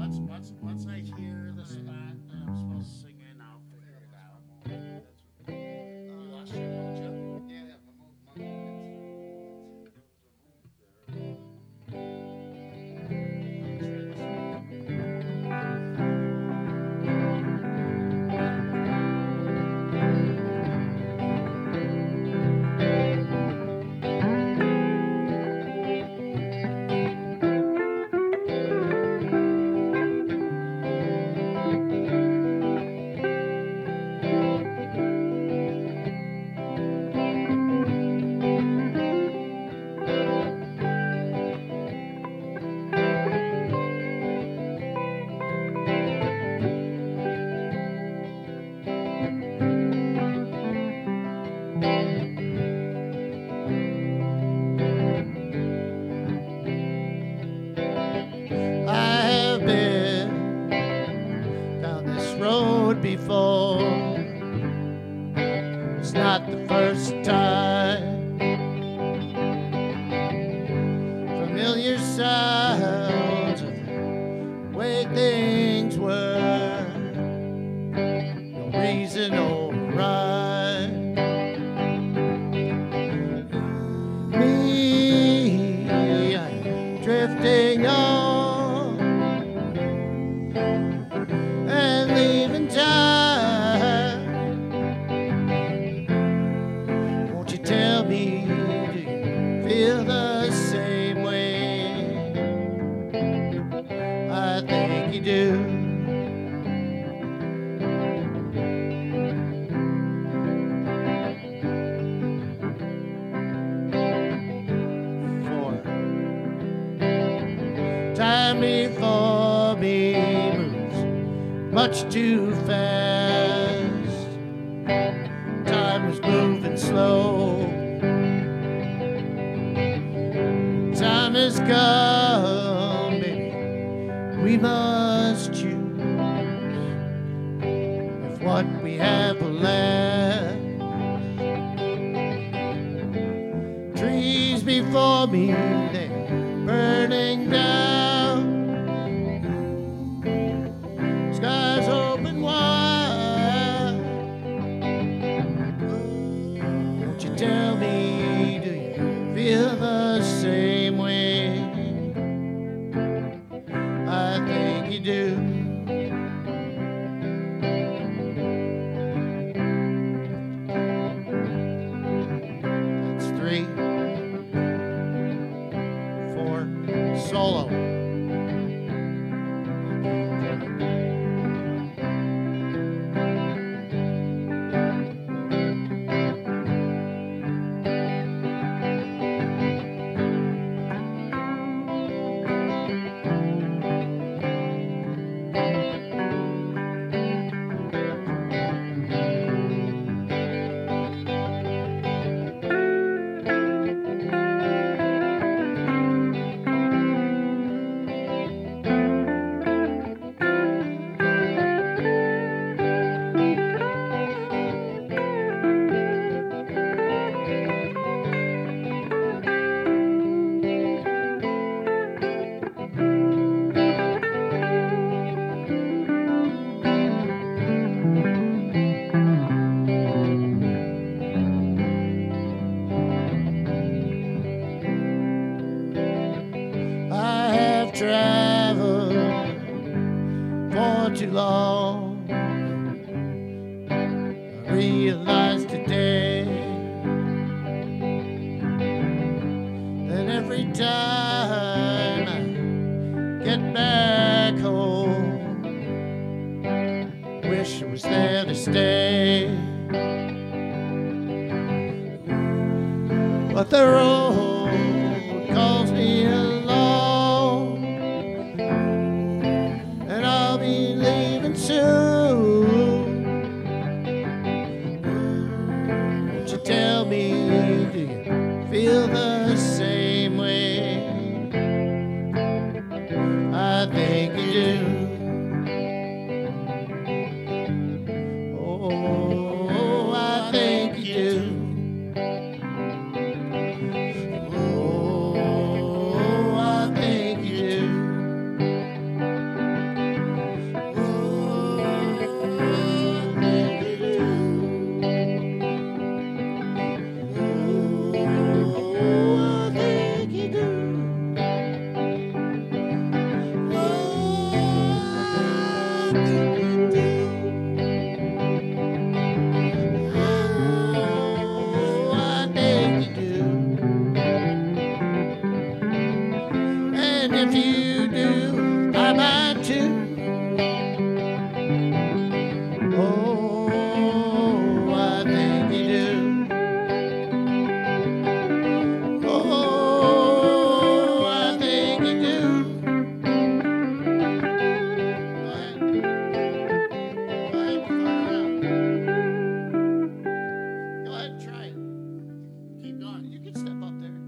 once I hear the spot that I'm supposed to sing in, I'll figure it out. You lost your mojo? Yeah, I have been down this road before. It's not the first time. Familiar sounds of the way things were. No reason or rhyme. Me, I'm drifting on and leaving time. Won't you tell me, do you feel the same way? I think you do. Time before me moves much too fast. Time is moving slow. Time has come, baby. We must choose if what we have will last. Trees before me, they're burning down. Skies open wide. Won't you tell me, do you feel the same way? I think you do. That's 3, 4, solo. I have traveled for too long. I realize today that every time I get back home, wish I was there to stay. But the road calls me along, and I'll be leaving soon. Won't you tell me, do you feel the same way? I think you do. Oh, I think you do. Oh, I think you do. ahead and try it. Keep going. You can step up there.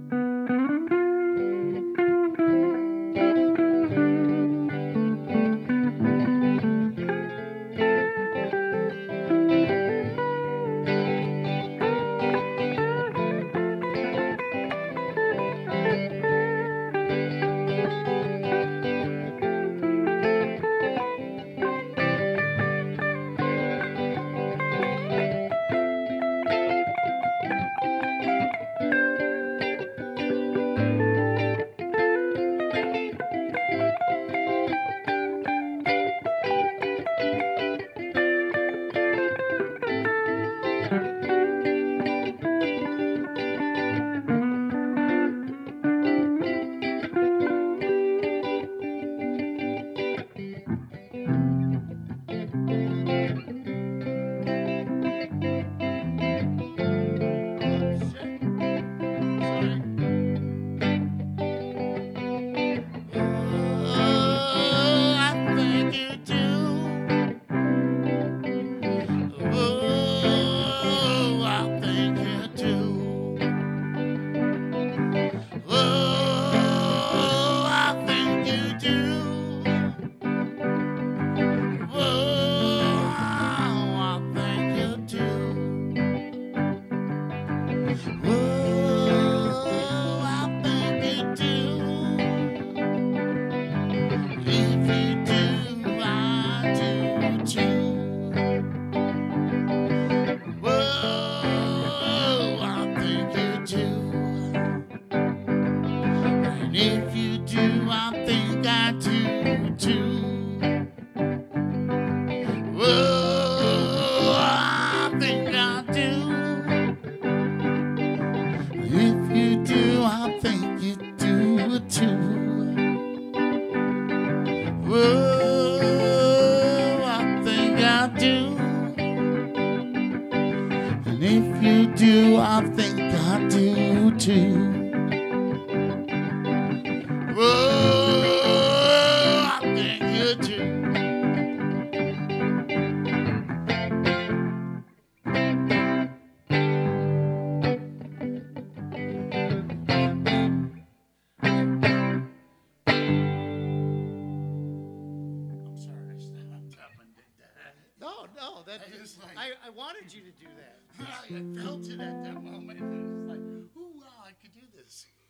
I wanted you to do that. I felt it at that moment. It was like, ooh, wow, I could do this.